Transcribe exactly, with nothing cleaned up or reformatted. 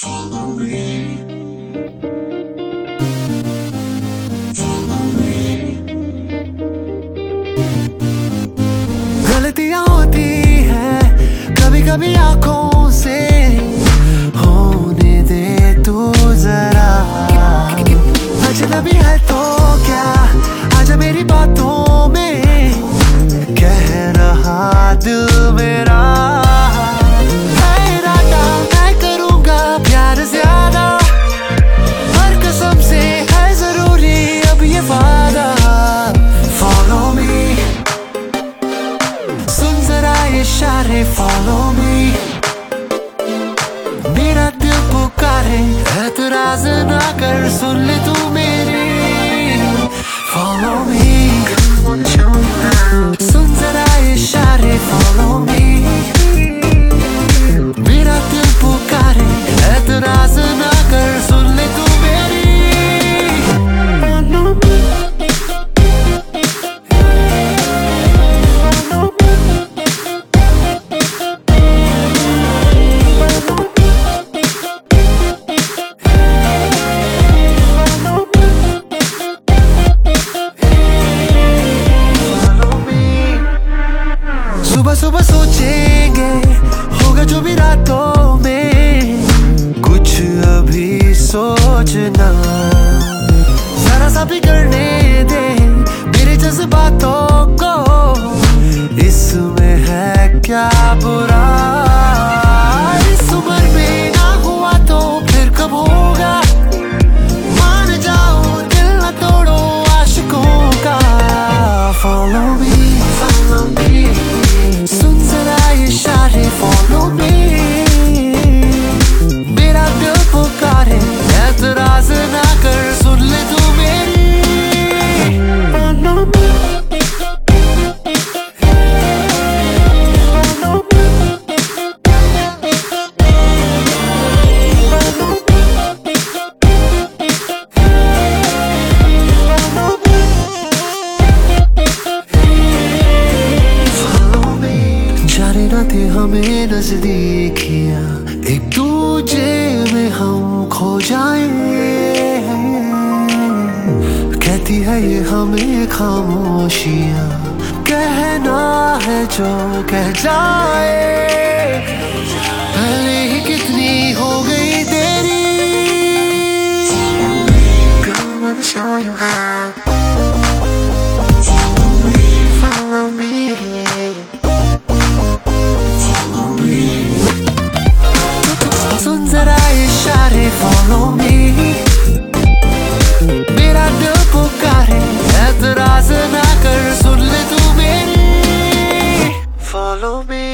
Follow me. Follow me. गलतियां होती है कभी कभी आंखों से, होने दे तू जरा। अजनबी है तो क्या आजा मेरी बातों में, कह रहा दिल मेरा। इशारे follow me, मेरा दिल पुकारे ऐतराज ना कर, सुन ले तू मेरी। Follow me, सुन जरा इशारे follow me, मेरा दिल पुकारे ऐतराज ना कर, सुन ले तू मेरी। सुबह सुबह सोचेंगे होगा जो भी रातों में, कुछ अभी सोचना जरा सा भी करने दे मेरे जज्बातों को, इसमें है क्या बुरा। इस उम्र में ना हुआ तो फिर कब होगा, मान जाओ दिल न तोड़ो आशिकों का। Follow me, follow me, सुन जरा इशारे follow me, मेरा दिल पुकारे ऐतराज ना कर, सुन ले तू मेरी। थे हमें नजदीकियां, एक दूजे में हम खो जाएं, कहती है ये हमें खामोशियां, कहना है जो कह जाए, भले ही कितनी हो गई देरी। Come on, show you how. Follow me. सुन जरा इशारे follow me, मेरा दिल पुकारे ऐतराज ना कर, सुन ले तू मेरी। Follow me.